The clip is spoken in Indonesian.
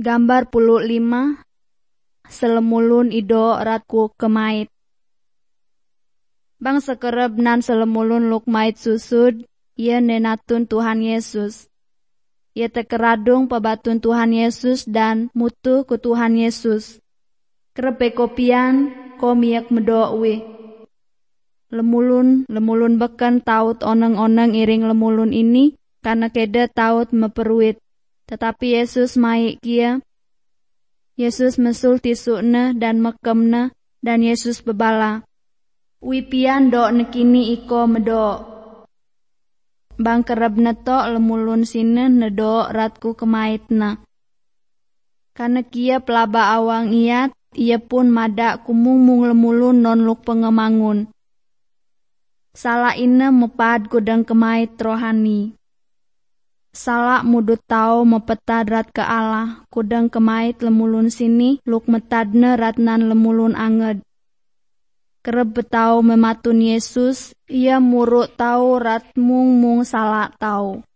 Gambar 5 selemulun ido ratku kemait. Bang sekerep nan selemulun luk mait susud, ia nenatun Tuhan Yesus. Ia tekeradung pebatun Tuhan Yesus dan mutu ku Tuhan Yesus. Kerepe kopian komiak medokwi. Lemulun beken taut oneng-oneng iring lemulun ini karena keda taut meperuit. Tetapi Yesus maik kia. Yesus mesul tisukna dan mekemna dan Yesus bebala. Wipian dok nekini iko medok. Bang kereb netok lemulun sine nedok ratku kemaitna. Karena kia pelaba awang iat, ia pun madak kumung lemulun non luk pengemangun. Salah ina mepad kudang kemait rohani. Salah mudut tau mepetad rat ke Allah, kudang kemait lemulun sini luk metadna ratnan lemulun anged. Kereb betau mematun Yesus, ia muruk tau rat mung salah tau.